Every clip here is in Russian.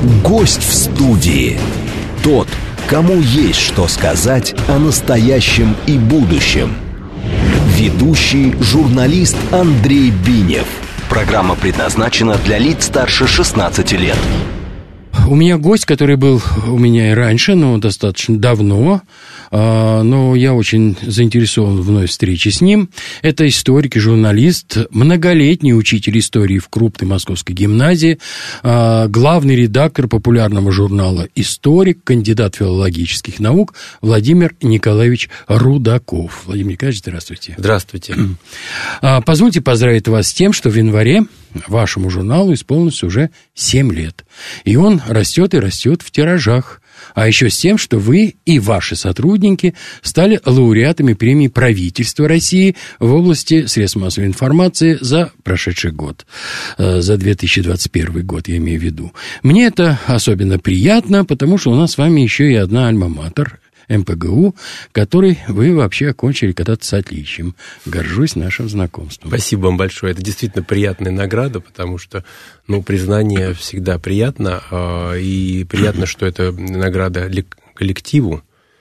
Гость в студии. Тот, кому есть что сказать о настоящем и будущем. Ведущий журналист Андрей Бинев. Программа предназначена для лиц старше 16 лет. У меня гость, который был у меня и раньше, но достаточно давно, но я очень заинтересован в вновь встрече с ним. Это историк и журналист, многолетний учитель истории в крупной московской гимназии, главный редактор популярного журнала «Историк», кандидат филологических наук Владимир Николаевич Рудаков. Владимир Николаевич, здравствуйте. Здравствуйте. Позвольте поздравить вас с тем, что в январе вашему журналу исполнилось уже 7 лет. И он растет и растет в тиражах. А еще с тем, что вы и ваши сотрудники стали лауреатами премии правительства России в области средств массовой информации за прошедший год. За 2021 год, я имею в виду. Мне это особенно приятно, потому что у нас с вами еще и одна альма-матер, МПГУ, который вы вообще окончили когда-то с отличием. Горжусь нашим знакомством. Спасибо вам большое. Это действительно приятная награда, потому что, признание всегда приятно, и приятно, что это награда коллективу,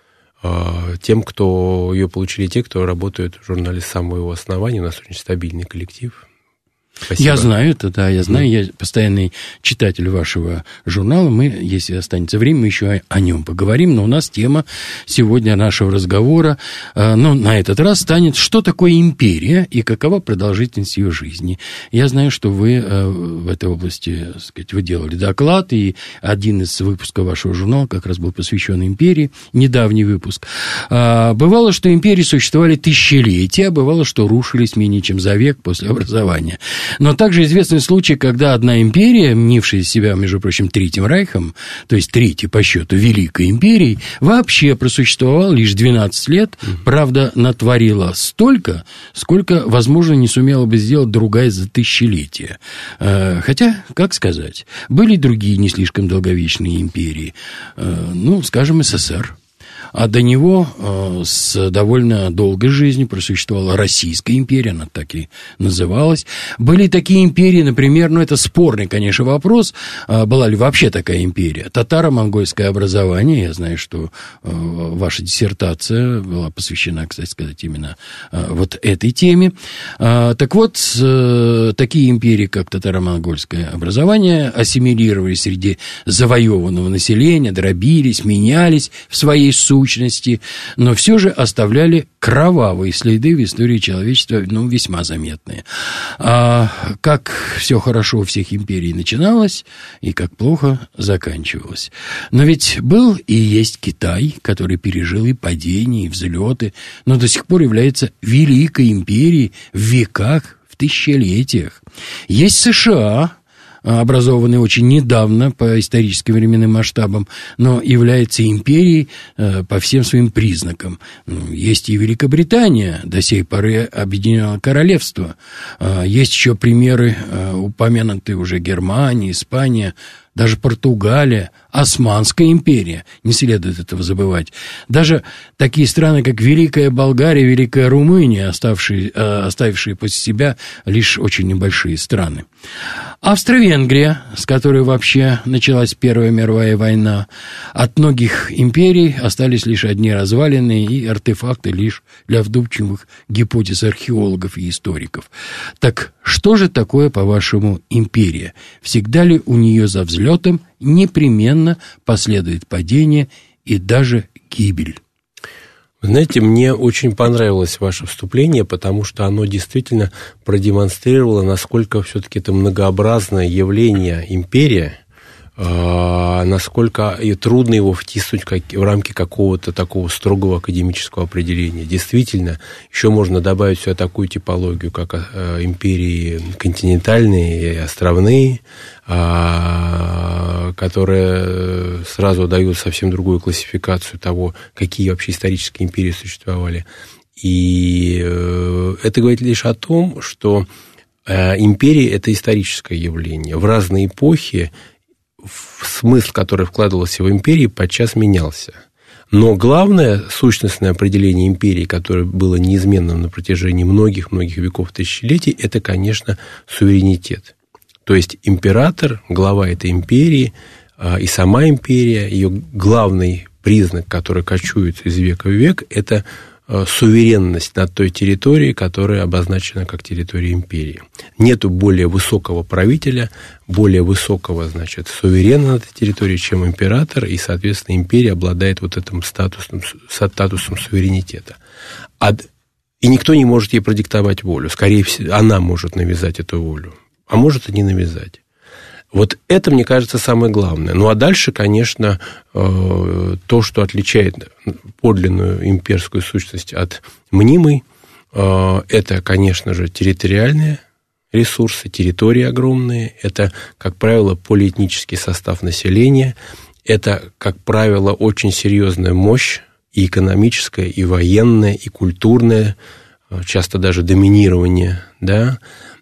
тем, кто ее получили, те, кто работают в журнале с самого его основания. У нас очень стабильный коллектив. Спасибо. Я знаю это, да, я знаю, я постоянный читатель вашего журнала, мы, если останется время, мы еще о нем поговорим, но у нас тема сегодня нашего разговора, на этот раз станет, что такое империя и какова продолжительность ее жизни. Я знаю, что вы в этой области, так сказать, вы делали доклад, и один из выпусков вашего журнала как раз был посвящен империи, недавний выпуск. Бывало, что империи существовали тысячелетия, бывало, что рушились менее чем за век после образования. Но также известны случаи, когда одна империя, мнившая себя, между прочим, Третьим Райхом, то есть третьей по счету Великой империей, вообще просуществовала лишь 12 лет, правда, натворила столько, сколько, возможно, не сумела бы сделать другая за тысячелетия. Хотя, как сказать, были другие не слишком долговечные империи, скажем, СССР. А до него с довольно долгой жизнью просуществовала Российская империя, она так и называлась. Были такие империи, например, это спорный, конечно, вопрос, была ли вообще такая империя. Татаро-монгольское образование, я знаю, что ваша диссертация была посвящена, кстати сказать, именно вот этой теме. Так вот, такие империи, как татаро-монгольское образование, ассимилировались среди завоеванного населения, дробились, менялись в своей сущности, но все же оставляли кровавые следы в истории человечества, весьма заметные. Как все хорошо у всех империй начиналось, и как плохо заканчивалось. Но ведь был и есть Китай, который пережил и падения, и взлеты, но до сих пор является великой империей в веках, в тысячелетиях. Есть США, образованный очень недавно по историческим временным масштабам, но является империей по всем своим признакам. Есть и Великобритания, до сей поры Объединенное Королевство. Есть еще примеры, упомянутые уже Германия, Испания, даже Португалия, Османская империя, не следует этого забывать. Даже такие страны, как Великая Болгария, Великая Румыния, оставившие после себя лишь очень небольшие страны. Австро-Венгрия, с которой вообще началась Первая мировая война, от многих империй остались лишь одни развалины и артефакты лишь для вдумчивых гипотез археологов и историков. Так что же такое, по-вашему, империя? Всегда ли у нее за взлетом непременно последует падение и даже гибель? Знаете, мне очень понравилось ваше вступление, потому что оно действительно продемонстрировало, насколько все-таки это многообразное явление империя, насколько и трудно его втиснуть в рамки какого-то такого строгого академического определения. Действительно, еще можно добавить сюда такую типологию, как империи континентальные и островные, которые сразу дают совсем другую классификацию того, какие вообще исторические империи существовали. И это говорит лишь о том, что империя – это историческое явление. В разные эпохи смысл, который вкладывался в империи, подчас менялся. Но главное сущностное определение империи, которое было неизменным на протяжении многих-многих веков, тысячелетий, это, конечно, суверенитет. То есть император, глава этой империи, и сама империя, ее главный признак, который кочует из века в век, это суверенность над той территорией, которая обозначена как территория империи. Нету более высокого правителя, более высокого, значит, суверена на этой территории, чем император, и, соответственно, империя обладает вот этим статусом суверенитета. И никто не может ей продиктовать волю. Скорее всего, она может навязать эту волю, а может и не навязать. Вот это, мне кажется, самое главное. Ну, а дальше, конечно, то, что отличает подлинную имперскую сущность от мнимой, это, конечно же, территориальные ресурсы, территории огромные, это, как правило, полиэтнический состав населения, это, как правило, очень серьезная мощь, и экономическая, и военная, и культурная, часто даже доминирование, да.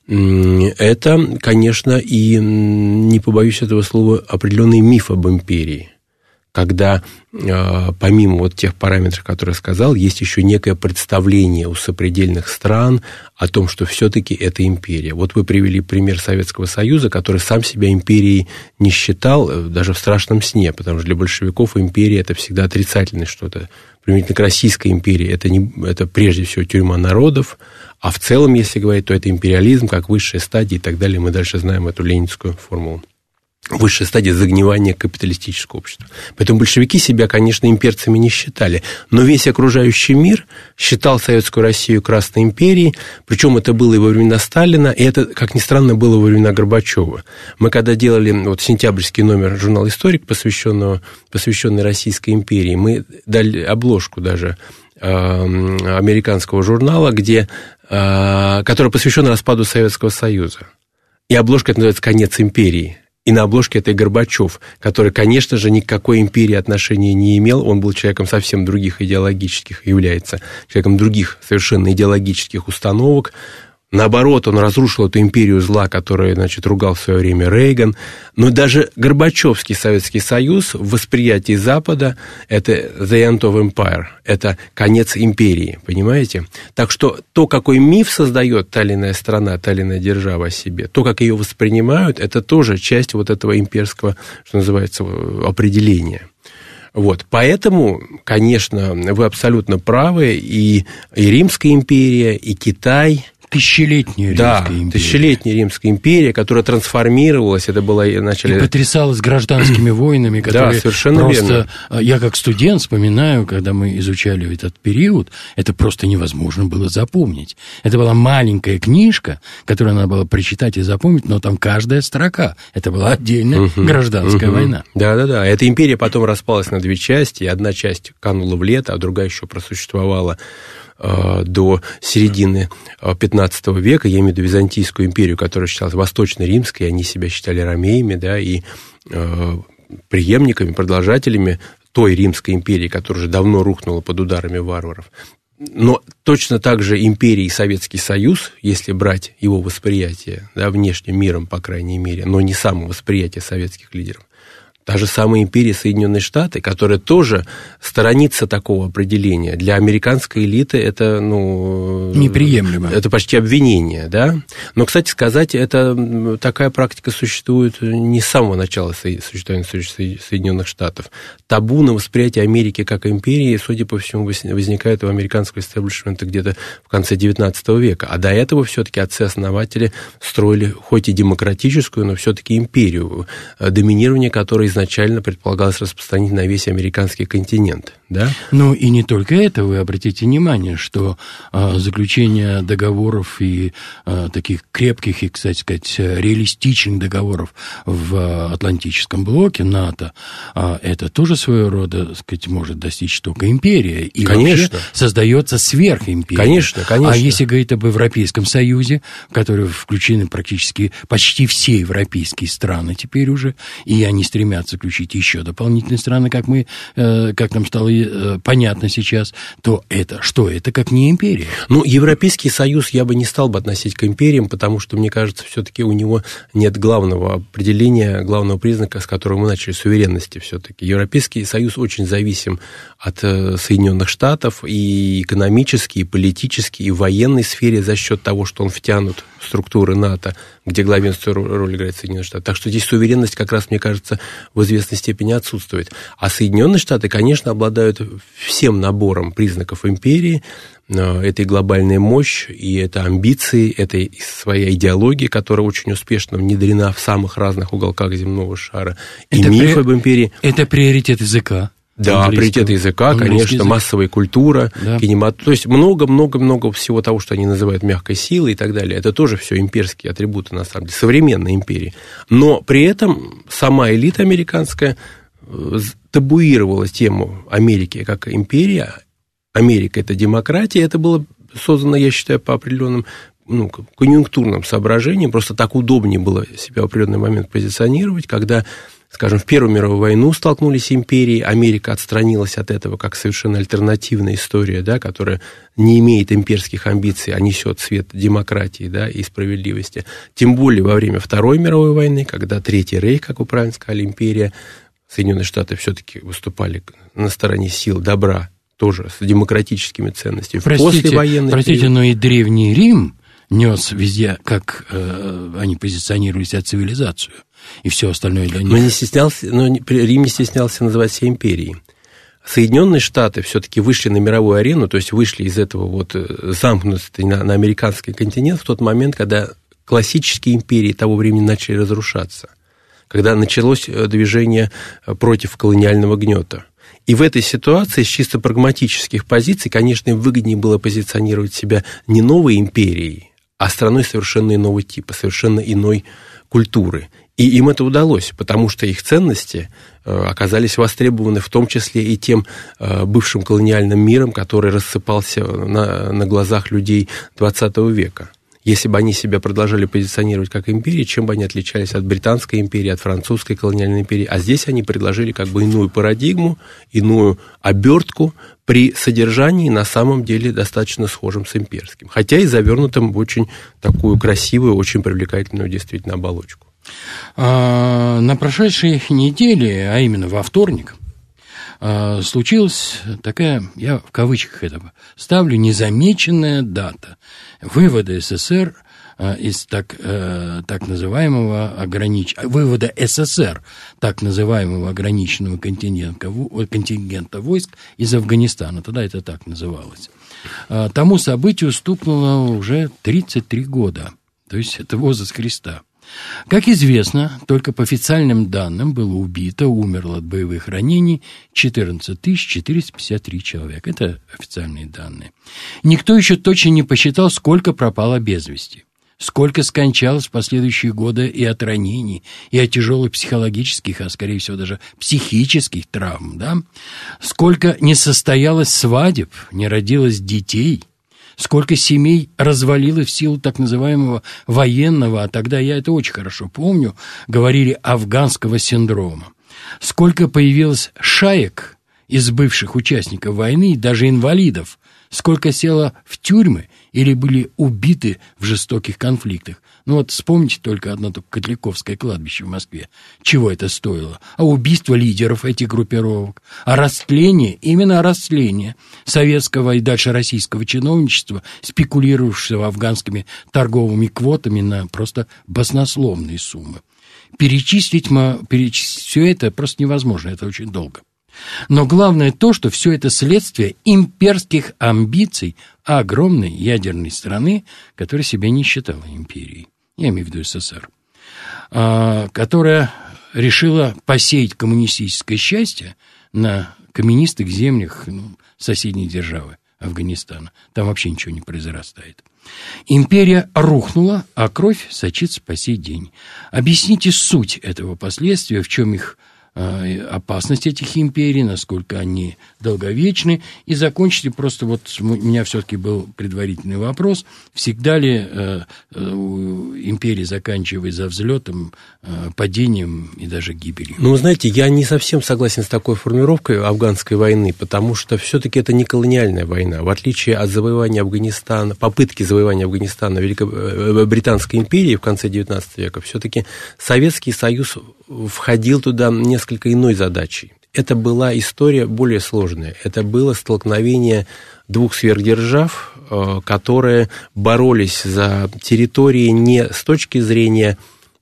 Это, конечно, и, не побоюсь этого слова, определенный миф об империи, когда помимо вот тех параметров, которые я сказал, есть еще некое представление у сопредельных стран о том, что все-таки это империя. Вот вы привели пример Советского Союза, который сам себя империей не считал, даже в страшном сне, потому что для большевиков империя – это всегда отрицательное что-то. Применительно к Российской империи это прежде всего тюрьма народов, а в целом, если говорить, то это империализм как высшая стадия и так далее. Мы дальше знаем эту ленинскую формулу. Высшая стадия загнивания капиталистического общества. Поэтому большевики себя, конечно, имперцами не считали. Но весь окружающий мир считал Советскую Россию Красной империей, причем это было и во времена Сталина, и это, как ни странно, было во времена Горбачева. Мы когда делали вот сентябрьский номер журнала «Историк», посвященный Российской империи, мы дали обложку даже американского журнала, который посвящен распаду Советского Союза. И обложка это называется «Конец империи». И на обложке это и Горбачев, который, конечно же, ни к какой империи отношения не имел. Он был человеком совсем других идеологических, является человеком других совершенно идеологических установок. Наоборот, он разрушил эту империю зла, которую, значит, ругал в свое время Рейган. Но даже Горбачевский Советский Союз в восприятии Запада – это the end of empire, это конец империи, понимаете? Так что то, какой миф создает та или иная страна, та или иная держава о себе, то, как ее воспринимают, это тоже часть вот этого имперского, что называется, определения. Вот, поэтому, конечно, вы абсолютно правы, и Римская империя, и Китай – Тысячелетняя Римская империя. Тысячелетняя Римская империя, которая трансформировалась, это была вначале... И потрясалась гражданскими войнами, которые совершенно просто... верно. Я как студент вспоминаю, когда мы изучали этот период, это просто невозможно было запомнить. Это была маленькая книжка, которую надо было прочитать и запомнить, но там каждая строка. Это была отдельная гражданская война. Да-да-да. Эта империя потом распалась на две части, и одна часть канула в лето, а другая еще просуществовала до середины XV века, я имею в виду Византийскую империю, которая считалась восточно-римской, они себя считали ромеями, да, и преемниками, продолжателями той Римской империи, которая уже давно рухнула под ударами варваров. Но точно так же империя и Советский Союз, если брать его восприятие, да, внешним миром, по крайней мере, но не самовосприятие советских лидеров, та же самая империя Соединенные Штаты, которая тоже сторонится такого определения. Для американской элиты это, неприемлемо. Это почти обвинение, да? Но, кстати сказать, такая практика существует не с самого начала существования Соединенных Штатов. Табу на восприятие Америки как империи, судя по всему, возникает у американского истеблишмента где-то в конце XIX века. А до этого все-таки отцы-основатели строили хоть и демократическую, но все-таки империю, доминирование которой изначально предполагалось распространить на весь американский континент, да? Ну, и не только это, вы обратите внимание, что заключение договоров и таких крепких и, кстати сказать, реалистичных договоров в Атлантическом блоке НАТО, это тоже своего рода, так сказать, может достичь только империя. И конечно. Вообще создается сверхимперия. Конечно. А если говорить об Европейском Союзе, в который включены практически почти все европейские страны теперь уже, и они стремятся заключить еще дополнительные страны, как нам стало понятно сейчас, то это что? Это как не империя. Ну, Европейский Союз я бы не стал бы относить к империям, потому что, мне кажется, все-таки у него нет главного определения, главного признака, с которого мы начали, суверенности все-таки. Европейский Союз очень зависим от Соединенных Штатов и экономически, и политически, и в военной сфере за счет того, что он втянут в структуры НАТО, где главенствующую роль играет Соединенные Штаты. Так что здесь суверенность как раз, мне кажется, в известной степени отсутствует. А Соединенные Штаты, конечно, обладают всем набором признаков империи. Это и глобальная мощь, и это амбиции, это и своя идеология, которая очень успешно внедрена в самых разных уголках земного шара, и миф об империи. Это приоритет языка. Да, приоритет языка, конечно, язык. Массовая культура, да. Кинематограф. То есть много-много-много всего того, что они называют мягкой силой и так далее. Это тоже все имперские атрибуты, на самом деле, современной империи. Но при этом сама элита американская табуировала тему Америки как империя. Америка – это демократия. Это было создано, я считаю, по определенным конъюнктурным соображениям. Просто так удобнее было себя в определенный момент позиционировать, когда, скажем, в Первую мировую войну столкнулись империи, Америка отстранилась от этого как совершенно альтернативная история, да, которая не имеет имперских амбиций, а несет цвет демократии, да, и справедливости. Тем более во время Второй мировой войны, когда Третий рейх, как вы правильно сказали, империя, Соединенные Штаты все-таки выступали на стороне сил добра, тоже с демократическими ценностями. Простите, но и Древний Рим нес везде, как они позиционировали себя, цивилизацию, и все остальное для них. Рим не стеснялся называть себя империей. Соединенные Штаты все-таки вышли на мировую арену, то есть вышли из этого вот замкнутости на американский континент в тот момент, когда классические империи того времени начали разрушаться, когда началось движение против колониального гнета. И в этой ситуации с чисто прагматических позиций, конечно, им выгоднее было позиционировать себя не новой империей, а страной совершенно иного типа, совершенно иной культуры. И им это удалось, потому что их ценности оказались востребованы в том числе и тем бывшим колониальным миром, который рассыпался на глазах людей XX века. Если бы они себя продолжали позиционировать как империи, чем бы они отличались от британской империи, от французской колониальной империи. А здесь они предложили как бы иную парадигму, иную обертку при содержании на самом деле достаточно схожим с имперским. Хотя и завернутым в очень такую красивую, очень привлекательную действительно оболочку. На прошедшей неделе, а именно во вторник, случилась такая, я в кавычках это ставлю, незамеченная дата вывода СССР из так называемого вывода СССР так называемого ограниченного контингента войск из Афганистана. Тогда это так называлось. Тому событию стукнуло уже 33 года. То есть это возраст Христа. Как известно, только по официальным данным было умерло от боевых ранений 14 453 человека. Это официальные данные. Никто еще точно не посчитал, сколько пропало без вести, сколько скончалось в последующие годы и от ранений, и от тяжелых психологических, а скорее всего даже психических травм, да? Сколько не состоялось свадеб, не родилось детей. Сколько семей развалило в силу так называемого военного, а тогда я это очень хорошо помню, говорили афганского синдрома. Сколько появилось шаек из бывших участников войны, даже инвалидов. Сколько село в тюрьмы или были убиты в жестоких конфликтах. Ну вот вспомните только одно Котляковское кладбище в Москве. Чего это стоило? А убийство лидеров этих группировок, а растление, именно растление советского и дальше российского чиновничества, спекулировавшего афганскими торговыми квотами на просто баснословные суммы. Перечислить все это просто невозможно, это очень долго. Но главное то, что все это следствие имперских амбиций огромной ядерной страны, которая себя не считала империей, я имею в виду СССР, которая решила посеять коммунистическое счастье на каменистых землях соседней державы Афганистана. Там вообще ничего не произрастает. Империя рухнула, а кровь сочится по сей день. Объясните суть этого последствия, в чем их опасность этих империй, насколько они долговечны, и закончите просто вот у меня все-таки был предварительный вопрос, всегда ли у империи заканчивается взлетом, падением и даже гибелью? Ну, вы знаете, я не совсем согласен с такой формулировкой афганской войны, потому что все-таки это не колониальная война, в отличие от завоевания Афганистана, попытки завоевания Афганистана Британской империи в конце XIX века, все-таки Советский Союз входил туда несколько иной задачей. Это была история более сложная. Это было столкновение двух сверхдержав, которые боролись за территории не с точки зрения,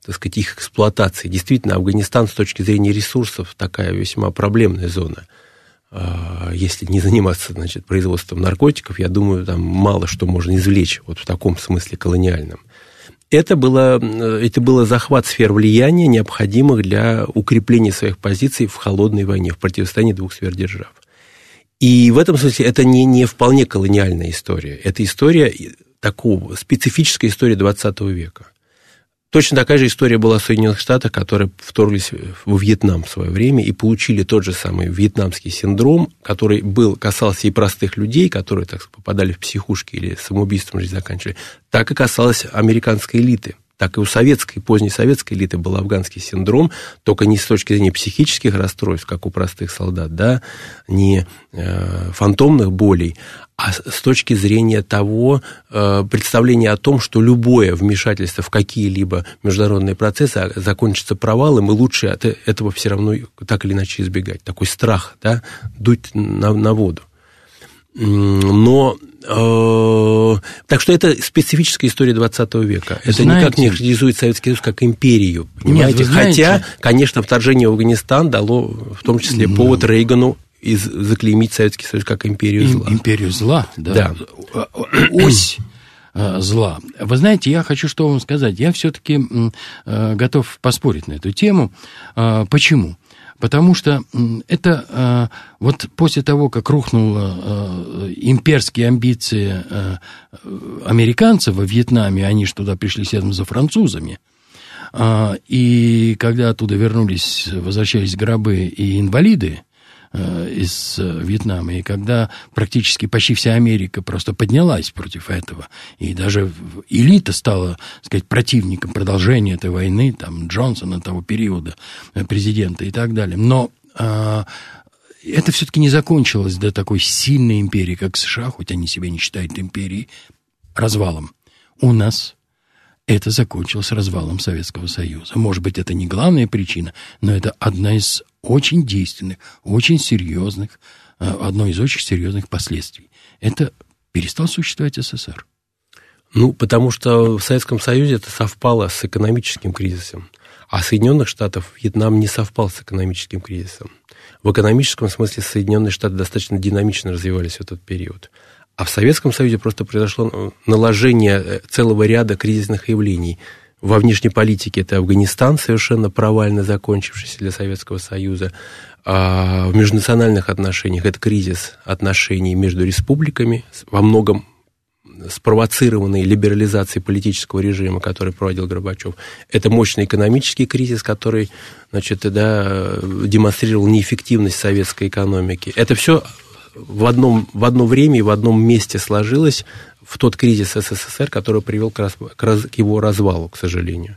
так сказать, их эксплуатации. Действительно, Афганистан с точки зрения ресурсов такая весьма проблемная зона. Если не заниматься, значит, производством наркотиков, я думаю, там мало что можно извлечь вот в таком смысле колониальном. Это было захват сфер влияния, необходимых для укрепления своих позиций в холодной войне, в противостоянии двух сверхдержав. И в этом смысле это не вполне колониальная история. Это история такого, специфическая история 20 века. Точно такая же история была в Соединенных Штатах, которые вторглись в Вьетнам в свое время и получили тот же самый вьетнамский синдром, который касался и простых людей, которые, так сказать, попадали в психушки или самоубийством жизнь заканчивали, так и касалось американской элиты. Так и у поздней советской элиты был афганский синдром, только не с точки зрения психических расстройств, как у простых солдат, да, не фантомных болей, а с точки зрения того представления о том, что любое вмешательство в какие-либо международные процессы закончится провалом, и лучше от этого все равно так или иначе избегать. Такой страх, да, дуть на воду. Но так что это специфическая история 20 века. Это никак не характеризует Советский Союз как империю, понимаете? Хотя, конечно, вторжение в Афганистан дало в том числе повод Рейгану заклеймить Советский Союз как империю зла. Империю зла, да. Ось зла. Вы знаете, я хочу что вам сказать. Я все-таки готов поспорить на эту тему. Почему? Потому что это вот после того, как рухнули имперские амбиции американцев во Вьетнаме, они же туда пришли следом за французами, и когда оттуда возвращались гробы и инвалиды из Вьетнама, и когда практически почти вся Америка просто поднялась против этого, и даже элита стала, так сказать, противником продолжения этой войны, там, Джонсона того периода, президента и так далее. Но это все-таки не закончилось до такой сильной империи, как США, хоть они себя не считают империей, развалом. У нас это закончилось развалом Советского Союза. Может быть, это не главная причина, но это одна из очень действенных, очень серьезных, одно из очень серьезных последствий. Это перестал существовать СССР. Потому что в Советском Союзе это совпало с экономическим кризисом, а Соединенных Штатов Вьетнам не совпал с экономическим кризисом. В экономическом смысле Соединенные Штаты достаточно динамично развивались в этот период. А в Советском Союзе просто произошло наложение целого ряда кризисных явлений. Во внешней политике это Афганистан, совершенно провально закончившийся для Советского Союза. А в межнациональных отношениях это кризис отношений между республиками, во многом спровоцированной либерализацией политического режима, который проводил Горбачев. Это мощный экономический кризис, который, демонстрировал неэффективность советской экономики. Это все в одно время и в одном месте сложилось в тот кризис СССР, который привел к его развалу, к сожалению.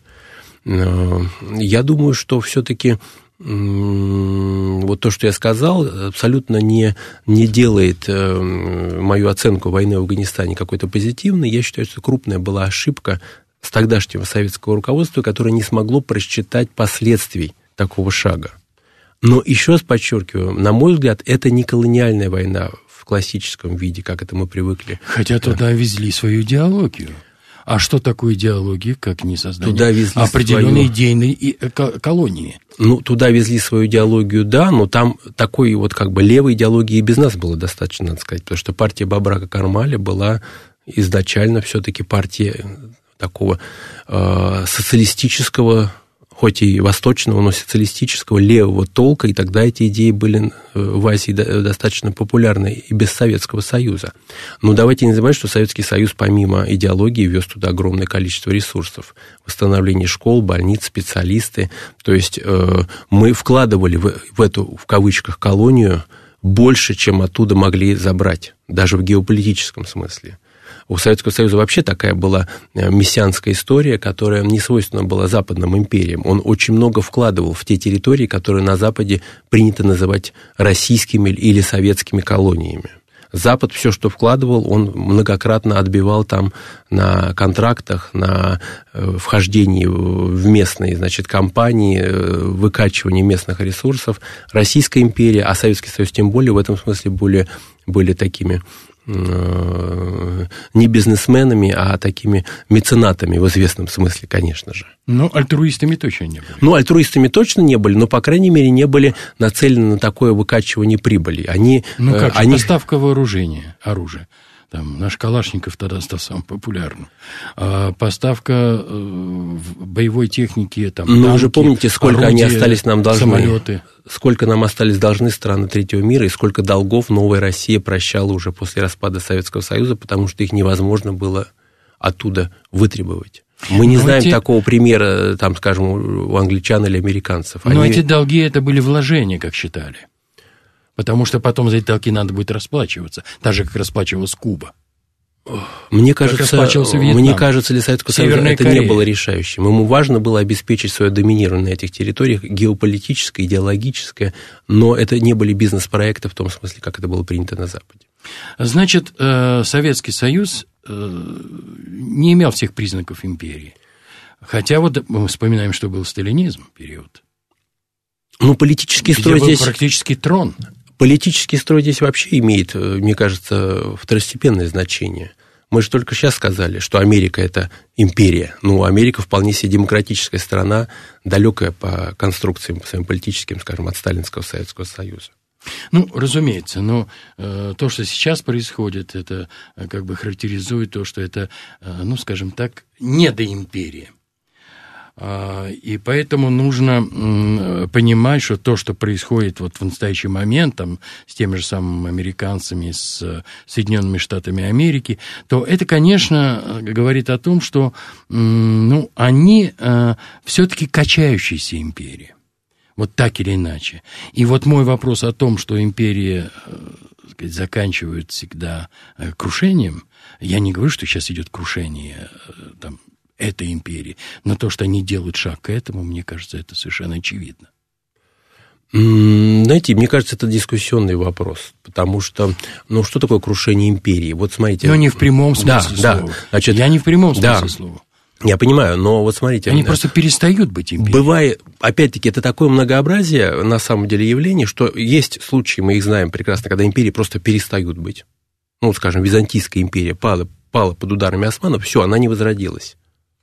Я думаю, что все-таки вот то, что я сказал, абсолютно не делает мою оценку войны в Афганистане какой-то позитивной. Я считаю, что крупная была ошибка с тогдашнего советского руководства, которое не смогло просчитать последствий такого шага. Но еще раз подчеркиваю, на мой взгляд, это не колониальная война в классическом виде, как это мы привыкли. Хотя туда везли свою идеологию. А что такое идеология, как не создание определенной идейной колонии? Туда везли свою идеологию, да, но там такой левой идеологии и без нас было достаточно, надо сказать, потому что партия Бабрака Кармаля была изначально все-таки партией такого социалистического, хоть и восточного, но социалистического левого толка, и тогда эти идеи были в Азии достаточно популярны и без Советского Союза. Но давайте не забывать, что Советский Союз помимо идеологии вез туда огромное количество ресурсов. Восстановление школ, больниц, специалисты. То есть мы вкладывали в эту, в кавычках, колонию больше, чем оттуда могли забрать, даже в геополитическом смысле. У Советского Союза вообще такая была мессианская история, которая не свойственна была западным империям. Он очень много вкладывал в те территории, которые на Западе принято называть российскими или советскими колониями. Запад все, что вкладывал, он многократно отбивал там на контрактах, на вхождении в местные, компании, выкачивании местных ресурсов. Российская империя, а Советский Союз тем более, в этом смысле были такими не бизнесменами, а такими меценатами в известном смысле, конечно же. Но альтруистами точно не были. Ну, альтруистами точно не были, но, по крайней мере, не были нацелены на такое выкачивание прибыли. Поставка вооружения, оружия. Там, наш Калашников тогда стал самым популярным. Поставка боевой техники, там, танки, вы же помните, сколько орудия, они остались нам должны. Самолеты. Сколько нам остались должны страны третьего мира, и сколько долгов новая Россия прощала уже после распада Советского Союза, потому что их невозможно было оттуда вытребовать. Мы не знаем такого примера, там, скажем, у англичан или американцев. Но эти долги, это были вложения, как считали. Потому что потом за эти долги надо будет расплачиваться, так же, как расплачивалась Куба. Мне кажется, для Советского Союза это не было решающим. Ему важно было обеспечить свое доминирование на этих территориях, геополитическое, идеологическое, но это не были бизнес-проекты в том смысле, как это было принято на Западе. Значит, Советский Союз не имел всех признаков империи. Хотя вот мы вспоминаем, что был сталинизм период. Ну, политический строй здесь... практически трон. Политический строй здесь вообще имеет, мне кажется, второстепенное значение. Мы же только сейчас сказали, что Америка – это империя. Ну, Америка вполне себе демократическая страна, далекая по конструкциям, по своим политическим, скажем, от Сталинского Советского Союза. Ну, разумеется, но то, что сейчас происходит, это как бы характеризует то, что это, ну, скажем так, недоимперия. И поэтому нужно понимать, что то, что происходит вот в настоящий момент там, с теми же самыми американцами, с Соединенными Штатами Америки, то это, конечно, говорит о том, что ну, они все-таки качающиеся империи. Вот так или иначе. И вот мой вопрос о том, что империи заканчивают всегда крушением, я не говорю, что сейчас идет крушение там, этой империи, но то, что они делают шаг к этому, мне кажется, это совершенно очевидно. Знаете, мне кажется, это дискуссионный вопрос, потому что, ну, что такое крушение империи? Вот смотрите... Но не в прямом смысле слова. Да. Значит, я не в прямом смысле слова. Я понимаю, но вот смотрите... Они просто перестают быть империей. Бывает, опять-таки, это такое многообразие, на самом деле, явление, что есть случаи, мы их знаем прекрасно, когда империи просто перестают быть. Ну, скажем, Византийская империя пала под ударами османов, все, она не возродилась.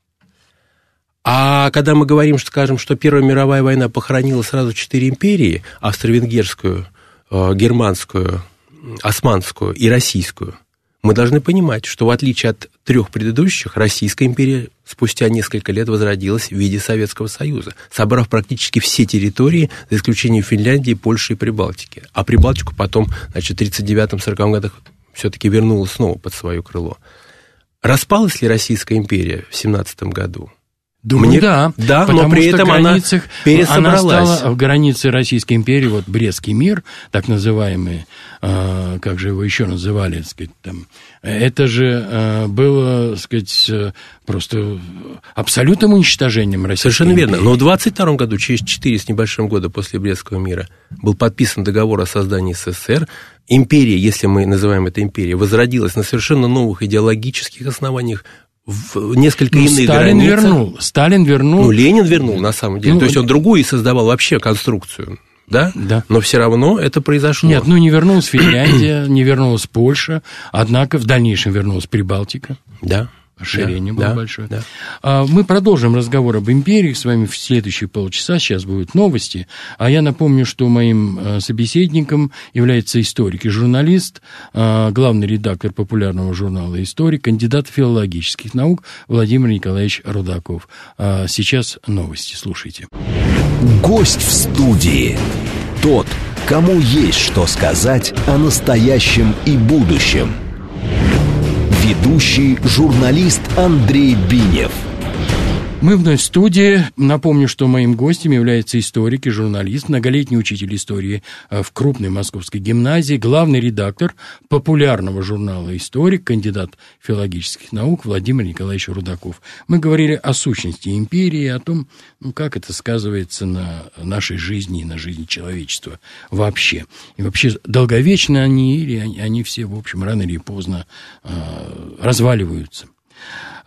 А когда мы говорим, скажем, что Первая мировая война похоронила сразу 4 империи, австро-венгерскую, германскую, османскую и российскую, мы должны понимать, что в отличие от 3 предыдущих, Российская империя спустя несколько лет возродилась в виде Советского Союза, собрав практически все территории, за исключением Финляндии, Польши и Прибалтики. А Прибалтику потом, значит, в 1939-1940 годах все-таки вернула снова под свое крыло. Распалась ли Российская империя в 1917 году? Думаю, да, но при этом она пересобралась. Она стала в границе Российской империи, вот Брестский мир, так называемый, как же его еще называли, так сказать, там, это же было, так сказать, просто абсолютным уничтожением Российской Совершенно империи. верно, но в 1922 году, через 4 с небольшим года после Брестского мира, был подписан договор о создании СССР. Империя, если мы называем это империей, возродилась на совершенно новых идеологических основаниях, в несколько иных границах. Сталин вернул. Ну, Ленин вернул, на самом деле. То есть он другую создавал вообще конструкцию, да? Да. Но все равно это произошло. Нет, не вернулась Финляндия, не вернулась Польша, однако в дальнейшем вернулась Прибалтика. Да. Расширение было большое. Да. Мы продолжим разговор об империи с вами в следующие полчаса. Сейчас будут новости. А я напомню, что моим собеседником является историк и журналист, главный редактор популярного журнала «Историк», кандидат филологических наук Владимир Николаевич Рудаков. Сейчас новости. Слушайте. Гость в студии. Тот, кому есть что сказать о настоящем и будущем. Ведущий журналист Андрей Бинев. Мы вновь в студии. Напомню, что моим гостем является историк и журналист, многолетний учитель истории в крупной московской гимназии, главный редактор популярного журнала «Историк», кандидат филологических наук Владимир Николаевич Рудаков. Мы говорили о сущности империи, о том, как это сказывается на нашей жизни и на жизни человечества вообще. И вообще, долговечны они или они все, в общем, рано или поздно разваливаются.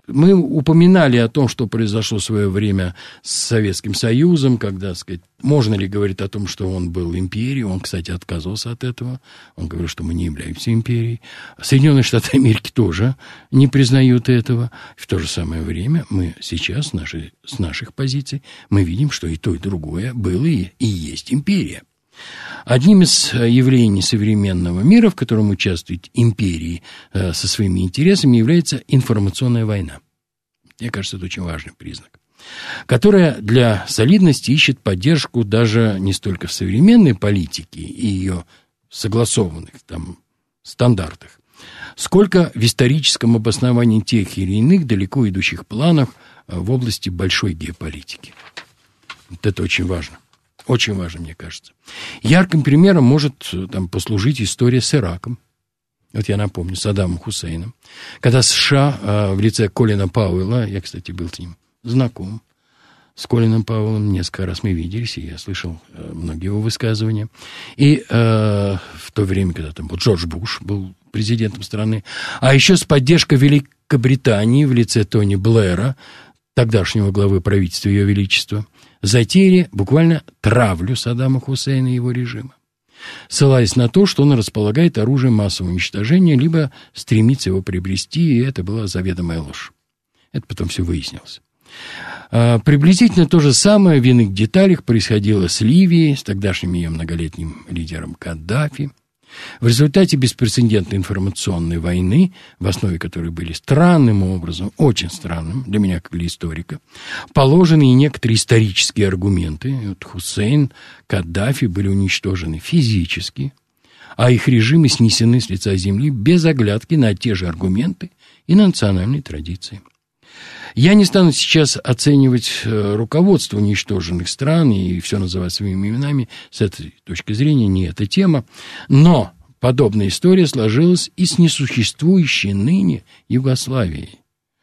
Мы упоминали о том, что произошло в свое время с Советским Союзом, когда, так сказать, можно ли говорить о том, что он был империей. Он, кстати, отказывался от этого. Он говорил, что мы не являемся империей. Соединенные Штаты Америки тоже не признают этого. В то же самое время мы сейчас с наших позиций мы видим, что и то, и другое было и есть империя. Одним из явлений современного мира, в котором участвуют империи со своими интересами, является информационная война. Мне кажется, это очень важный признак, которая для солидности ищет поддержку даже не столько в современной политике и ее согласованных там стандартах, сколько в историческом обосновании тех или иных далеко идущих планов в области большой геополитики. Вот это очень важно. Очень важно, мне кажется. Ярким примером может там послужить история с Ираком. Вот я напомню, Саддамом Хусейном. Когда США в лице Колина Пауэлла, я, кстати, был с ним знаком, с Колином Пауэллом, несколько раз мы виделись, и я слышал многие его высказывания. И в то время, когда там был Джордж Буш, был президентом страны, а еще с поддержкой Великобритании в лице Тони Блэра, тогдашнего главы правительства Ее Величества, затеяли буквально травлю Саддама Хусейна и его режима, ссылаясь на то, что он располагает оружием массового уничтожения, либо стремится его приобрести, и это была заведомая ложь. Это потом все выяснилось. Приблизительно то же самое в иных деталях происходило с Ливией, с тогдашним ее многолетним лидером Каддафи. В результате беспрецедентной информационной войны, в основе которой были странным образом, очень странным для меня как для историка, положены и некоторые исторические аргументы. Вот Хусейн, Каддафи были уничтожены физически, а их режимы снесены с лица земли без оглядки на те же аргументы и на национальные традиции. Я не стану сейчас оценивать руководство уничтоженных стран и все называть своими именами. С этой точки зрения не эта тема. Но подобная история сложилась и с несуществующей ныне Югославией.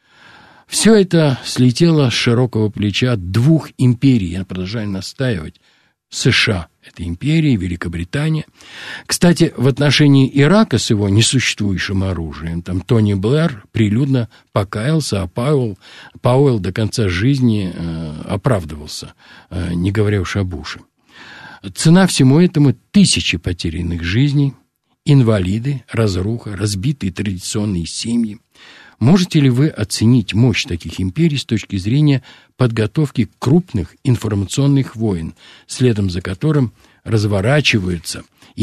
Все это слетело с широкого плеча двух империй. Я продолжаю настаивать. США – это империя, Великобритания. Кстати, в отношении Ирака с его несуществующим оружием, там Тони Блэр прилюдно покаялся, а Пауэлл до конца жизни оправдывался, не говоря уж о Буше. Цена всему этому – тысячи потерянных жизней, инвалиды, разруха, разбитые традиционные семьи. Можете ли вы оценить мощь таких империй с точки зрения подготовки крупных информационных войн, следом за которым разворачиваются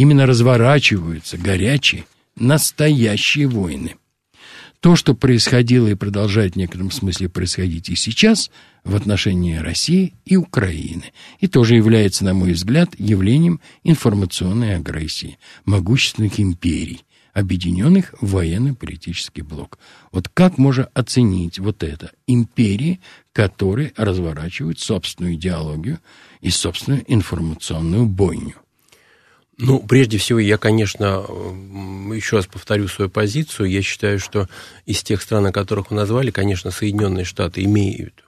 горячие, настоящие войны? То, что происходило и продолжает в некотором смысле происходить и сейчас в отношении России и Украины, и тоже является, на мой взгляд, явлением информационной агрессии могущественных империй, объединенных в военно-политический блок. Вот как можно оценить вот это? Империи, которые разворачивают собственную идеологию и собственную информационную бойню. Ну, прежде всего, я, конечно, еще раз повторю свою позицию. Я считаю, что из тех стран, о которых вы назвали, конечно, Соединенные Штаты имеют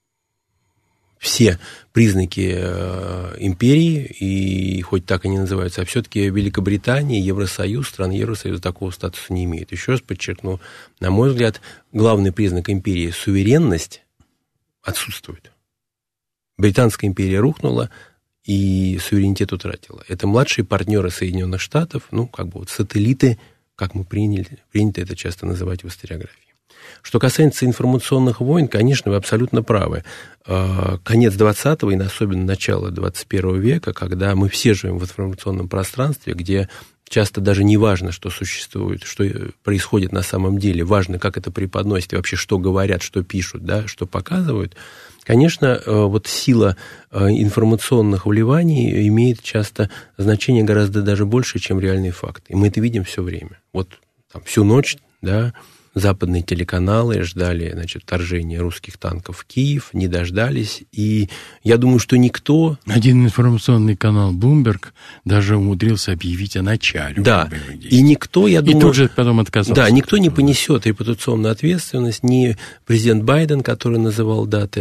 все признаки империи, и хоть так и не называются, а все-таки Великобритания, Евросоюз, страны Евросоюза такого статуса не имеют. Еще раз подчеркну, на мой взгляд, главный признак империи – суверенность отсутствует. Британская империя рухнула, и суверенитет утратила. Это младшие партнеры Соединенных Штатов, ну, как бы вот сателлиты, как мы принято это часто называть в историографии. Что касается информационных войн, конечно, вы абсолютно правы. Конец 20-го и особенно начало 21 века, когда мы все живем в информационном пространстве, где часто даже не важно, что существует, что происходит на самом деле, важно, как это преподносит, и вообще, что говорят, что пишут, да, что показывают. Конечно, вот сила информационных вливаний имеет часто значение гораздо даже больше, чем реальные факты. И мы это видим все время. Вот там, всю ночь, да, западные телеканалы ждали, значит, вторжения русских танков в Киев, не дождались. И я думаю, что никто... Один информационный канал Bloomberg даже умудрился объявить о начале. Да, и никто, я думаю... И тут же потом отказался. Да, никто не понесет репутационную ответственность, ни президент Байден, который называл даты,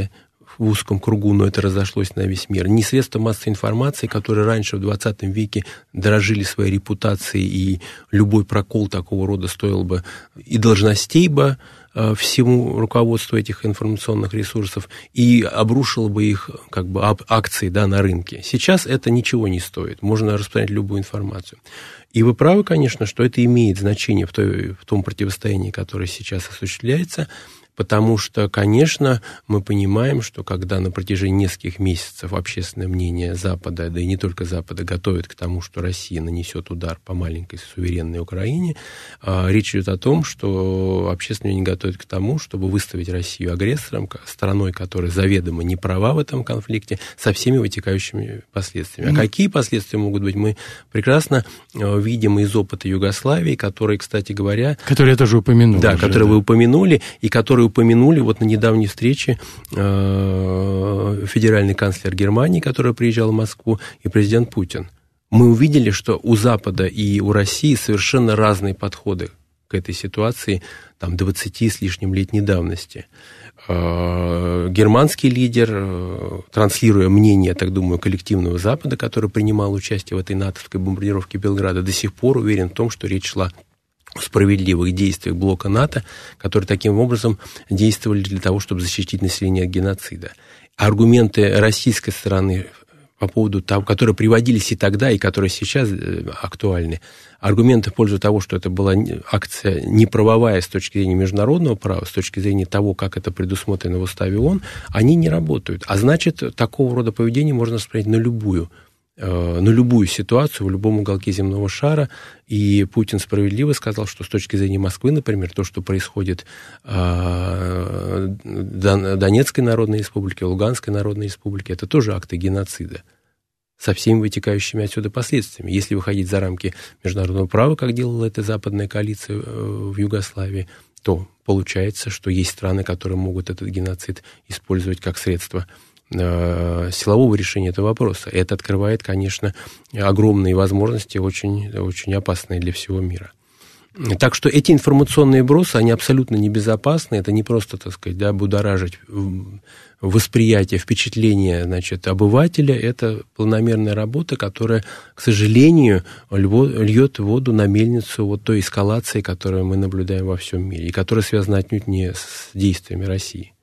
в узком кругу, но это разошлось на весь мир, ни средства массовой информации, которые раньше в 20 веке дорожили своей репутацией, и любой прокол такого рода стоил бы и должностей бы всему руководству этих информационных ресурсов, и обрушило бы их как бы акции, да, на рынке. Сейчас это ничего не стоит, можно распространять любую информацию. И вы правы, конечно, что это имеет значение в том противостоянии, которое сейчас осуществляется, потому что, конечно, мы понимаем, что когда на протяжении нескольких месяцев общественное мнение Запада, да и не только Запада, готовит к тому, что Россия нанесет удар по маленькой суверенной Украине, речь идет о том, что общественное мнение готовит к тому, чтобы выставить Россию агрессором, страной, которая заведомо не права в этом конфликте, со всеми вытекающими последствиями. А какие последствия могут быть, мы прекрасно видим из опыта Югославии, который, кстати говоря... Который я тоже упомянул. Да, который вы упомянули, и который упомянули вот на недавней встрече федеральный канцлер Германии, который приезжал в Москву, и президент Путин. Мы увидели, что у Запада и у России совершенно разные подходы к этой ситуации, там, 20 с лишним летней давности. Германский лидер, транслируя мнение, я так думаю, коллективного Запада, который принимал участие в этой натовской бомбардировке Белграда, до сих пор уверен в том, что речь шла о справедливых действиях блока НАТО, которые таким образом действовали для того, чтобы защитить население от геноцида. Аргументы российской стороны по поводу того, которые приводились и тогда, и которые сейчас актуальны, аргументы в пользу того, что это была акция неправовая с точки зрения международного права, с точки зрения того, как это предусмотрено в уставе ООН, они не работают. А значит, такого рода поведение можно распространять на любую ситуацию, в любом уголке земного шара, и Путин справедливо сказал, что с точки зрения Москвы, например, то, что происходит в Донецкой Народной Республике, Луганской Народной Республике, это тоже акты геноцида со всеми вытекающими отсюда последствиями. Если выходить за рамки международного права, как делала эта западная коалиция в Югославии, то получается, что есть страны, которые могут этот геноцид использовать как средство силового решения этого вопроса. Это открывает, конечно, огромные возможности, очень, очень опасные для всего мира. Так что эти информационные бросы, они абсолютно небезопасны. Это не просто, так сказать, да, будоражить восприятие, впечатление, значит, обывателя. Это планомерная работа, которая, к сожалению, льет воду на мельницу вот той эскалации, которую мы наблюдаем во всем мире, и которая связана отнюдь не с действиями России.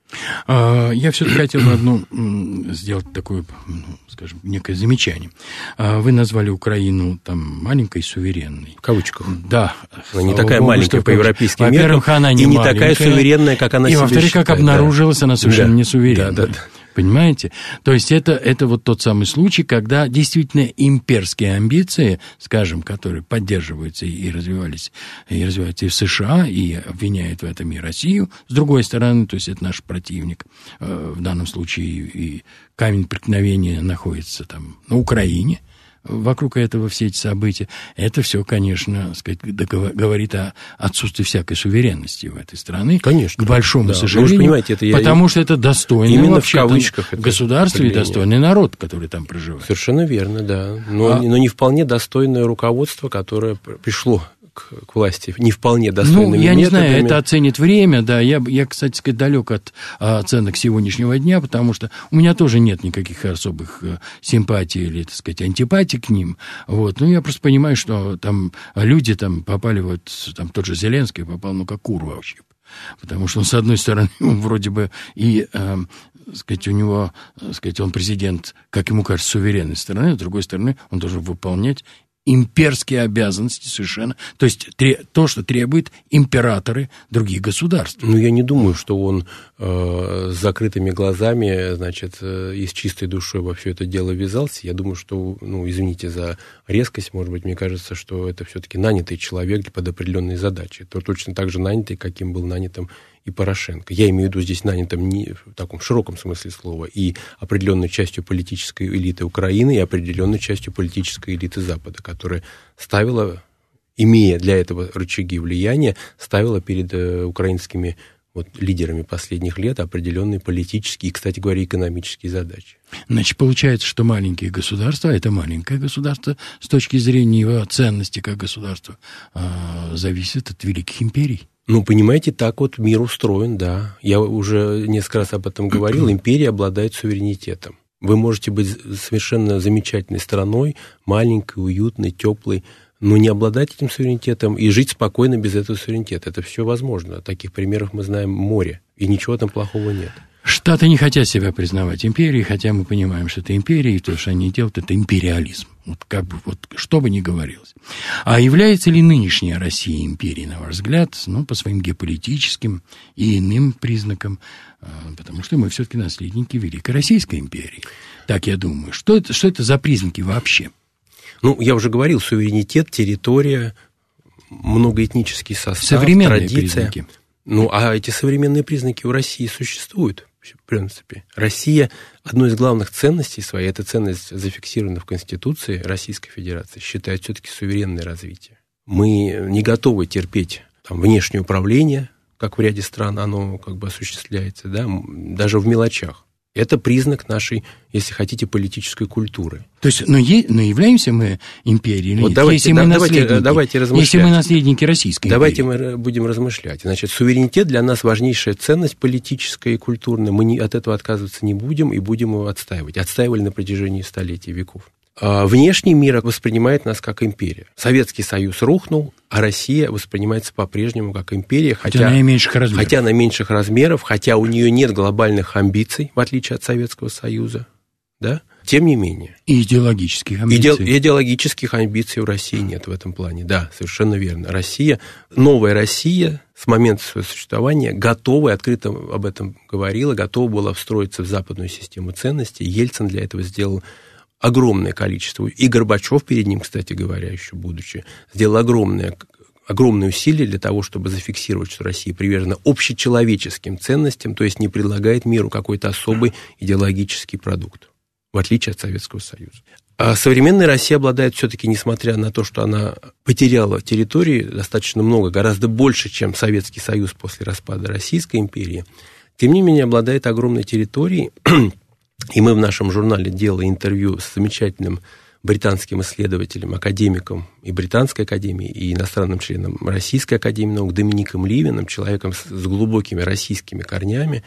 Я все-таки хотел бы сделать такое, скажем, некое замечание. Вы назвали Украину там маленькой, суверенной. В кавычках. Да. Она не такая маленькая по европейским меркам, она не и не такая суверенная, как она себе считает. И, во-вторых, как обнаружилось, она совершенно не суверенная. Да. Понимаете? То есть это вот тот самый случай, когда действительно имперские амбиции, скажем, которые поддерживаются и развиваются и в США, и обвиняют в этом и Россию, с другой стороны, то есть это наш противник, в данном случае и камень преткновения находится там на Украине, вокруг этого все эти события, это все, конечно, сказать, говорит о отсутствии всякой суверенности в этой стране. Конечно. К большому сожалению. Вы же понимаете, это потому что это достойное именно вообще в кавычках государство и достойный народ, который там проживает. Совершенно верно, да. Но не вполне достойное руководство, которое пришло к власти не вполне достойными методами. Я не знаю, это оценит время, да. Я, кстати сказать, далек от оценок сегодняшнего дня, потому что у меня тоже нет никаких особых симпатий или, так сказать, антипатий к ним. Вот. Я просто понимаю, что там люди там попали, там тот же Зеленский попал, как кур вообще. Потому что он, с одной стороны, он вроде бы и, сказать, у него, сказать, он президент, как ему кажется, суверенной страны, с другой стороны, он должен выполнять имперские обязанности совершенно, то есть то, что требуют императоры других государств. Я не думаю, что он с закрытыми глазами, значит, и с чистой душой во все это дело ввязался. Я думаю, что, извините за резкость, может быть, мне кажется, что это все-таки нанятый человек под определенные задачи. То точно так же нанятый, каким был нанятым и Порошенко. Я имею в виду здесь нанятым не в таком широком смысле слова, и определенной частью политической элиты Украины, и определенной частью политической элиты Запада, которая ставила, имея для этого рычаги влияния, ставила перед украинскими лидерами последних лет определенные политические и, кстати говоря, экономические задачи. Значит, получается, что маленькие государства, это маленькое государство, с точки зрения его ценности как государства, зависит от великих империй. Ну, понимаете, так вот мир устроен, да. Я уже несколько раз об этом говорил. Империя обладает суверенитетом. Вы можете быть совершенно замечательной страной, маленькой, уютной, теплой, но не обладать этим суверенитетом и жить спокойно без этого суверенитета. Это все возможно. Таких примеров мы знаем море, и ничего там плохого нет. Штаты не хотят себя признавать империей, хотя мы понимаем, что это империя, и то, что они делают, это империализм. Вот как бы, вот, что бы ни говорилось. А является ли нынешняя Россия империей, на ваш взгляд, ну, по своим геополитическим и иным признакам, потому что мы все-таки наследники Великой Российской империи. Так я думаю. Что это за признаки вообще? Ну, я уже говорил, суверенитет, территория, многоэтнический состав, современные традиция. Признаки. Ну, а эти современные признаки у России существуют, в принципе. Россия, одной из главных ценностей своей, эта ценность зафиксирована в Конституции Российской Федерации, считает все-таки суверенное развитие. Мы не готовы терпеть там внешнее управление, как в ряде стран оно как бы осуществляется, да, даже в мелочах. Это признак нашей, если хотите, политической культуры. То есть, но являемся мы империей или вот нет? давайте размышлять. Если мы наследники Российской давайте империи. Мы будем размышлять. Значит, суверенитет для нас важнейшая ценность политическая и культурная. Мы от этого отказываться не будем и будем его отстаивать. Отстаивали на протяжении столетий, веков. Внешний мир воспринимает нас как империя. Советский Союз рухнул, а Россия воспринимается по-прежнему как империя, хотя она меньших размеров, хотя у нее нет глобальных амбиций, в отличие от Советского Союза, да? Тем не менее. И идеологических амбиций. Идеологических амбиций у России нет в этом плане, да, совершенно верно. Россия, новая Россия с момента своего существования готова, и открыто об этом говорила, готова была встроиться в западную систему ценностей. Ельцин для этого сделал огромное количество, и Горбачев перед ним, кстати говоря, еще будучи, сделал огромные усилия для того, чтобы зафиксировать, что Россия привержена общечеловеческим ценностям, то есть не предлагает миру какой-то особый идеологический продукт, в отличие от Советского Союза. А современная Россия обладает все-таки, несмотря на то, что она потеряла территории достаточно много, гораздо больше, чем Советский Союз после распада Российской империи, тем не менее обладает огромной территорией. И мы в нашем журнале делали интервью с замечательным британским исследователем, академиком и Британской академии, и иностранным членом Российской академии наук Домиником Ливиным, человеком с глубокими российскими корнями.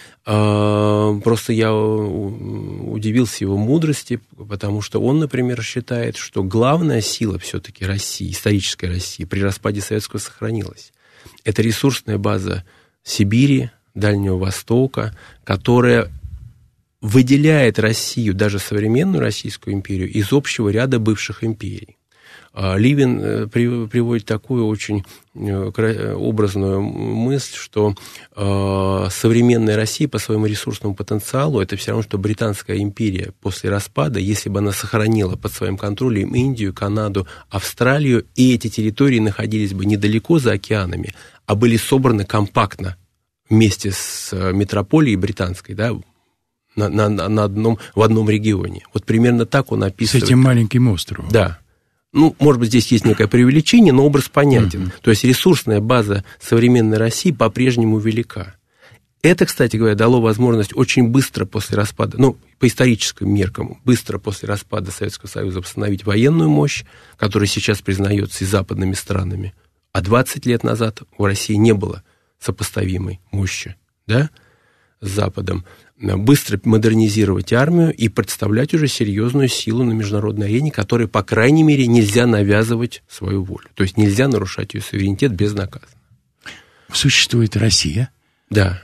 Просто я удивился его мудрости, потому что он, например, считает, что главная сила все-таки России, исторической России, при распаде Советского сохранилась. Это ресурсная база Сибири, Дальнего Востока, которая выделяет Россию, даже современную Российскую империю, из общего ряда бывших империй. Ливин приводит такую очень образную мысль, что современная Россия по своему ресурсному потенциалу это все равно, что Британская империя после распада, если бы она сохранила под своим контролем Индию, Канаду, Австралию, и эти территории находились бы недалеко за океанами, а были собраны компактно вместе с метрополией британской, да, в одном регионе. Вот примерно так он описывает. С этим маленьким островом. Да. Ну, может быть, здесь есть некое преувеличение, но образ понятен. То есть ресурсная база современной России по-прежнему велика. Это, кстати говоря, дало возможность очень быстро после распада, ну, по историческим меркам, быстро после распада Советского Союза восстановить военную мощь, которая сейчас признается и западными странами. А 20 лет назад у России не было сопоставимой мощи, да, с Западом. Быстро модернизировать армию и представлять уже серьезную силу на международной арене, которой, по крайней мере, нельзя навязывать свою волю. То есть нельзя нарушать ее суверенитет безнаказанно. Существует Россия. Да.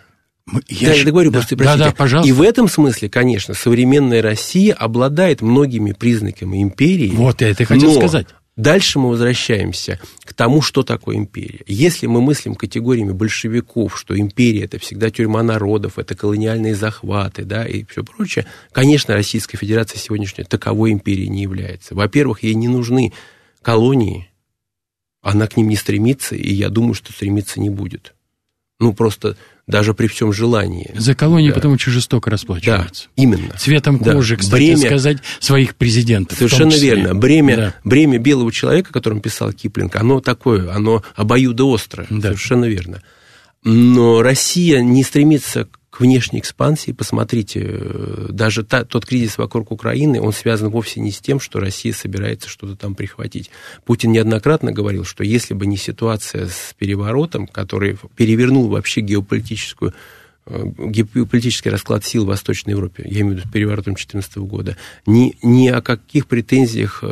Я говорю, просто простите. Да, пожалуйста. И в этом смысле, конечно, современная Россия обладает многими признаками империи. Вот я это хотел сказать. Дальше мы возвращаемся к тому, что такое империя. Если мы мыслим категориями большевиков, что империя – это всегда тюрьма народов, это колониальные захваты, да, и все прочее, конечно, Российская Федерация сегодняшняя таковой империей не является. Во-первых, ей не нужны колонии, она к ним не стремится, и я думаю, что стремиться не будет. Ну, просто даже при всем желании. За колонии, да. Потому что жестоко расплачиваются. Да, именно. Цветом кожи, кстати сказать, своих президентов. Совершенно верно. Бремя белого человека, о котором писал Киплинг, оно такое, оно обоюдоострое. Да. Совершенно верно. Но Россия не стремится к внешней экспансии. Посмотрите, даже тот кризис вокруг Украины, он связан вовсе не с тем, что Россия собирается что-то там прихватить. Путин неоднократно говорил, что если бы не ситуация с переворотом, который перевернул вообще геополитический расклад сил в Восточной Европе, я имею в виду переворотом 2014 года, ни о каких претензиях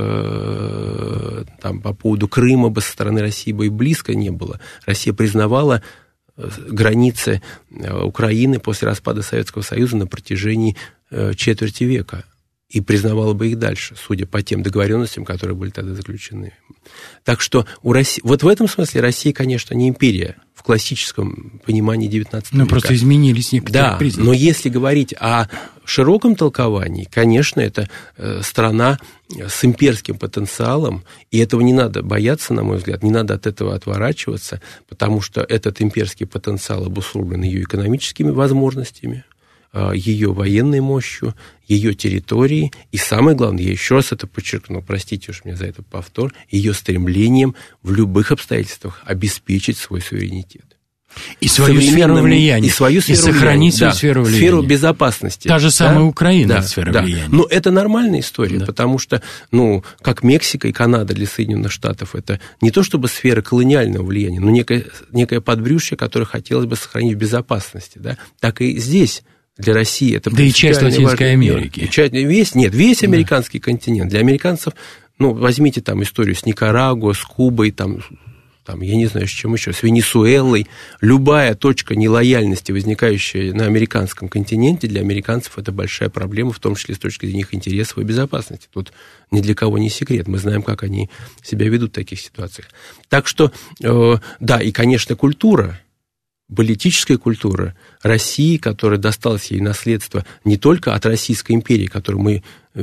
там, по поводу Крыма бы со стороны России бы и близко не было. Россия признавала границы Украины после распада Советского Союза на протяжении четверти века и признавала бы их дальше, судя по тем договоренностям, которые были тогда заключены. Так что у России, вот в этом смысле Россия, конечно, не империя в классическом понимании XIX века. Ну, просто изменились некоторые признаки. Но если говорить о широком толковании, конечно, это страна с имперским потенциалом, и этого не надо бояться, на мой взгляд, не надо от этого отворачиваться, потому что этот имперский потенциал обусловлен ее экономическими возможностями, ее военной мощью, ее территорией, и самое главное, я еще раз это подчеркну, простите уж меня за этот повтор, ее стремлением в любых обстоятельствах обеспечить свой суверенитет. И свою сферу влияния. И сохранить свою сферу влияния. Сферу безопасности. Та же самая Украина, сфера влияния. Но это нормальная история, потому что, как Мексика и Канада для Соединенных Штатов, это не то чтобы сфера колониального влияния, но некое подбрюшье, которое хотелось бы сохранить в безопасности. Да? Так и здесь для России это да и часть Латинской Америки. Весь американский континент. Для американцев, возьмите там историю с Никарагуа, с Кубой, там, я не знаю, с чем еще, с Венесуэлой. Любая точка нелояльности, возникающая на американском континенте, для американцев это большая проблема, в том числе с точки зрения их интересов и безопасности. Тут ни для кого не секрет. Мы знаем, как они себя ведут в таких ситуациях. Так что, и, конечно, культура, политическая культура России, которая досталась ей наследство не только от Российской империи, которую мы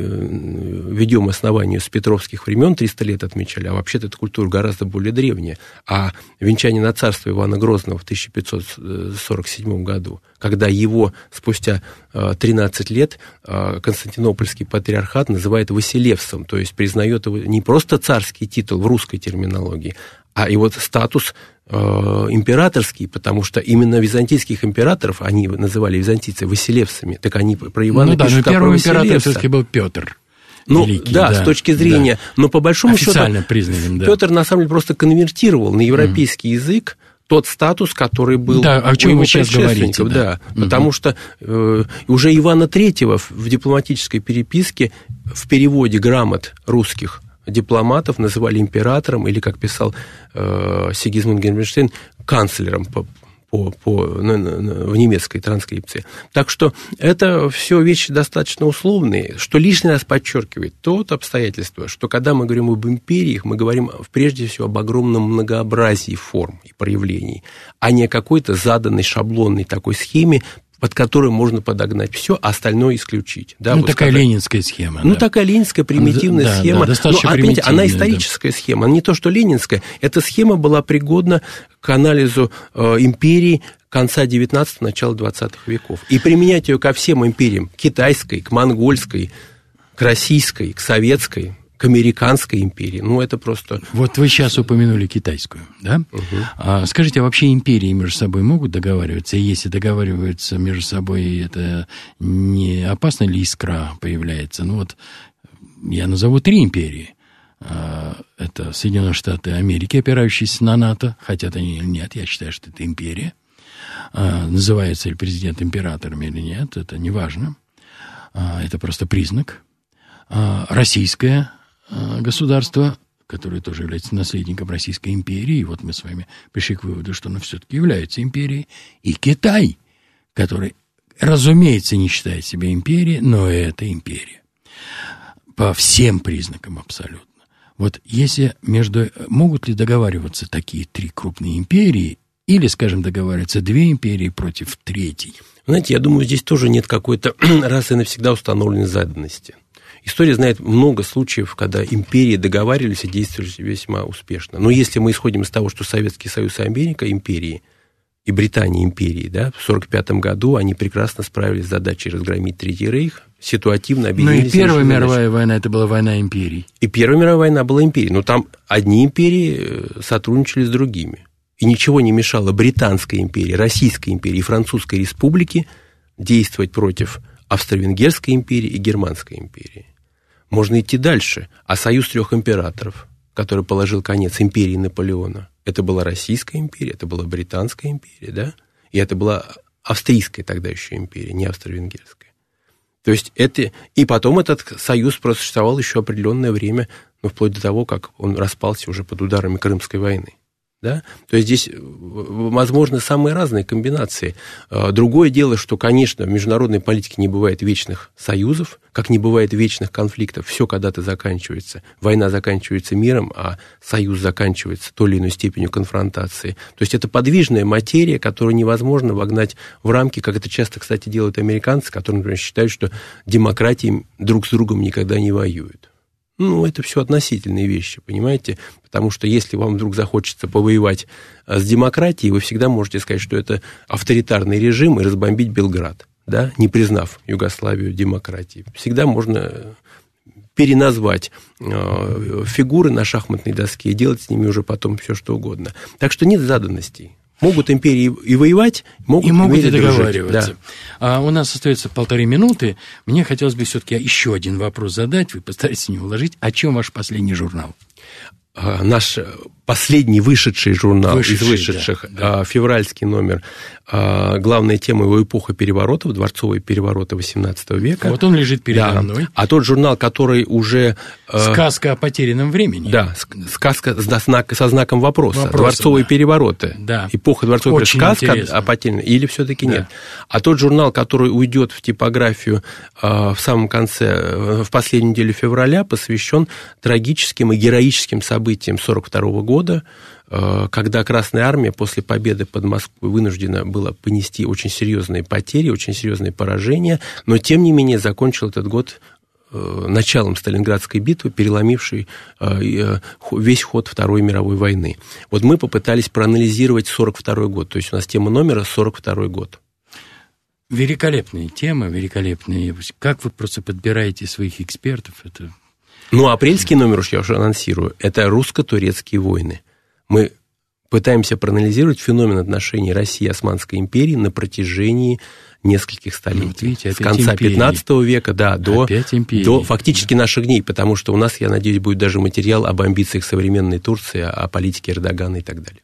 ведем основанию с петровских времен, 300 лет отмечали, а вообще-то эта культура гораздо более древняя. А венчание на царство Ивана Грозного в 1547 году, когда его спустя 13 лет Константинопольский патриархат называет Василевсом, то есть признает его не просто царский титул в русской терминологии, а его статус императорский, потому что именно византийских императоров они называли византийцы Василевсами, так они про Ивана пишут, как про Василевса. Первый император все-таки был Петр. Великий, с точки зрения, но по большому счету Петр на самом деле просто конвертировал на европейский язык тот статус, который был у его предшественников. Потому что уже Ивана III в дипломатической переписке в переводе грамот русских дипломатов называли императором, или, как писал Сигизмунд Гермерштейн, канцлером в немецкой транскрипции. Так что это все вещи достаточно условные, что лишний раз подчеркивает то обстоятельство, что когда мы говорим об империях, мы говорим прежде всего об огромном многообразии форм и проявлений, а не о какой-то заданной шаблонной такой схеме, под которую можно подогнать все, а остальное исключить. Да, такая ленинская схема. Такая ленинская примитивная схема. Достаточно примитивная. Она историческая схема, она не то, что ленинская. Эта схема была пригодна к анализу империи конца 19-го, начала 20-х веков. И применять ее ко всем империям, к китайской, к монгольской, к российской, к советской, к американской империи. Это просто... Вот вы сейчас упомянули китайскую, да? Угу. Скажите, а вообще империи между собой могут договариваться? И если договариваются между собой, это не опасно ли искра появляется? Я назову 3 империи. Это Соединенные Штаты Америки, опирающиеся на НАТО, хотят они или нет, я считаю, что это империя. Называется ли президент императором или нет, это не важно. Это просто признак. Российское государство, которое тоже является наследником Российской империи, и вот мы с вами пришли к выводу, что оно все-таки является империей, и Китай, который, разумеется, не считает себя империей, но это империя. По всем признакам абсолютно. Вот если могут ли договариваться такие 3 крупные империи, или, скажем, договариваться 2 империи против 3-й? Знаете, я думаю, здесь тоже нет какой-то раз и навсегда установленной заданности. История знает много случаев, когда империи договаривались и действовали весьма успешно. Но если мы исходим из того, что Советский Союз и Америка империи, и Британия империи, да, в 1945 году они прекрасно справились с задачей разгромить Третий Рейх, ситуативно объединились. Но и Первая мировая война, это была война империй. И Первая мировая война была империей, но там одни империи сотрудничали с другими. И ничего не мешало Британской империи, Российской империи и Французской республике действовать против Австро-Венгерской империи и Германской империи. Можно идти дальше. А союз трех императоров, который положил конец империи Наполеона, это была Российская империя, это была Британская империя, да? И это была Австрийская тогда еще империя, не Австро-Венгерская. То есть это... И потом этот союз просуществовал еще определенное время, ну, вплоть до того, как он распался уже под ударами Крымской войны. Да? То есть здесь возможны самые разные комбинации. Другое дело, что, конечно, в международной политике не бывает вечных союзов, как не бывает вечных конфликтов. Все когда-то заканчивается. Война заканчивается миром, а союз заканчивается той или иной степенью конфронтации. То есть это подвижная материя, которую невозможно вогнать в рамки, как это часто, кстати, делают американцы, которые, например, считают, что демократии друг с другом никогда не воюют. Ну, это все относительные вещи, понимаете? Потому что если вам вдруг захочется повоевать с демократией, вы всегда можете сказать, что это авторитарный режим и разбомбить Белград, да, не признав Югославию демократией. Всегда можно переназвать фигуры на шахматной доске и делать с ними уже потом все, что угодно. Так что нет заданностей. Могут империи и воевать, могут и договариваться. Да. А у нас остается 1,5 минуты. Мне хотелось бы все-таки еще один вопрос задать. Вы постарайтесь не уложить. О чем ваш последний журнал? Наш последний вышедший журнал из вышедших, да. Февральский номер, главная тема его эпоха переворотов, дворцовые перевороты XVIII века. Вот он лежит передо мной. А тот журнал, который уже... Сказка о потерянном времени. Да, сказка со знаком вопроса. Дворцовые перевороты. Да. Эпоха дворцовых переворотов. Сказка интересно. О потерянном. Или все-таки нет. А тот журнал, который уйдет в типографию в самом конце, в последнюю неделю февраля, посвящен трагическим и героическим событиям 1942 года, когда Красная Армия после победы под Москвой вынуждена была понести очень серьезные потери, очень серьезные поражения, но, тем не менее, закончил этот год началом Сталинградской битвы, переломившей весь ход Второй мировой войны. Вот мы попытались проанализировать 1942 год, то есть у нас тема номера 1942 год. Великолепные темы, великолепные. Как вы просто подбираете своих экспертов? Это... Ну, апрельский номер, уж я уже анонсирую, это русско-турецкие войны. Мы пытаемся проанализировать феномен отношений России и Османской империи на протяжении нескольких столетий. Ну, вот видите, с конца XV века до фактически наших дней, потому что у нас, я надеюсь, будет даже материал об амбициях современной Турции, о политике Эрдогана и так далее.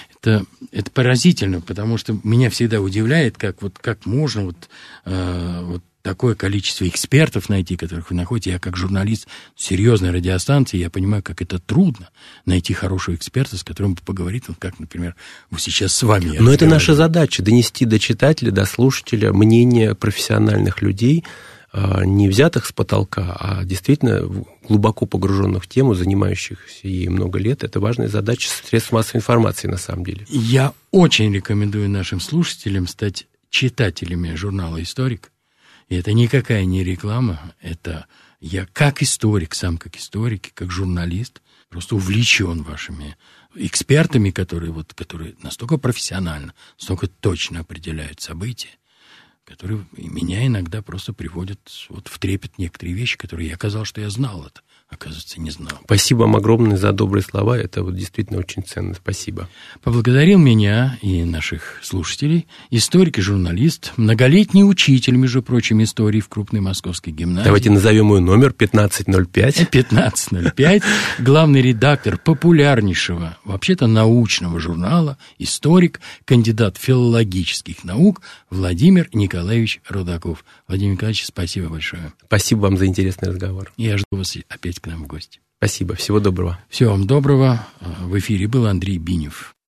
Это поразительно, потому что меня всегда удивляет, как можно такое количество экспертов найти, которых вы находите. Я как журналист серьезной радиостанции, я понимаю, как это трудно найти хорошего эксперта, с которым поговорить, вот как, например, вы сейчас с вами. Но это наша задача, донести до читателя, до слушателя мнение профессиональных людей, не взятых с потолка, а действительно глубоко погруженных в тему, занимающихся ей много лет. Это важная задача средств массовой информации, на самом деле. Я очень рекомендую нашим слушателям стать читателями журнала «Историк». И это никакая не реклама, это я как историк, сам как историк, как журналист, просто увлечен вашими экспертами, которые настолько профессионально, настолько точно определяют события, которые меня иногда просто приводят в трепет некоторые вещи, которые я казалось, что я знал это. Оказывается, не знал. Спасибо вам огромное за добрые слова. Это действительно очень ценно. Спасибо. Поблагодарил меня и наших слушателей историк и журналист, многолетний учитель, между прочим, истории в крупной московской гимназии. Давайте назовем мой номер 1505. 1505. Главный редактор популярнейшего, вообще-то научного журнала, историк, кандидат филологических наук Владимир Николаевич Рудаков. Владимир Николаевич, спасибо большое. Спасибо вам за интересный разговор. Я жду вас опять к нам в гости. Спасибо. Всего доброго. Всего вам доброго. В эфире был Андрей Бинев.